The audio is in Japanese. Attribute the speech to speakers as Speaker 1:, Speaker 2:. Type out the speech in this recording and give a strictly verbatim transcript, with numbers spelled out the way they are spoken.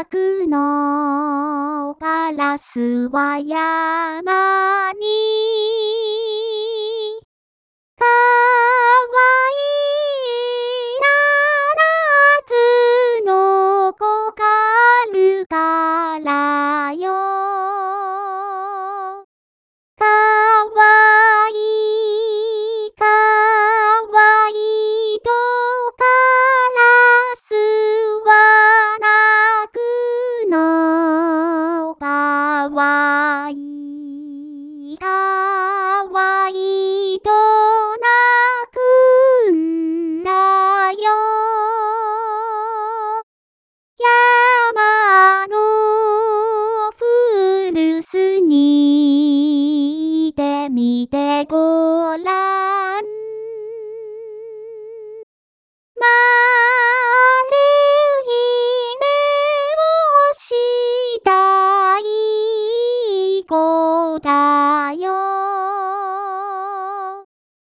Speaker 1: 泣くのカラスは山にかわいいな夏の子狩るからよかわいいかわいいとカラスは泣くのかわいいかわいいと泣くんだよ山のフルスにいてみてごらんまるい目をしたい子だよ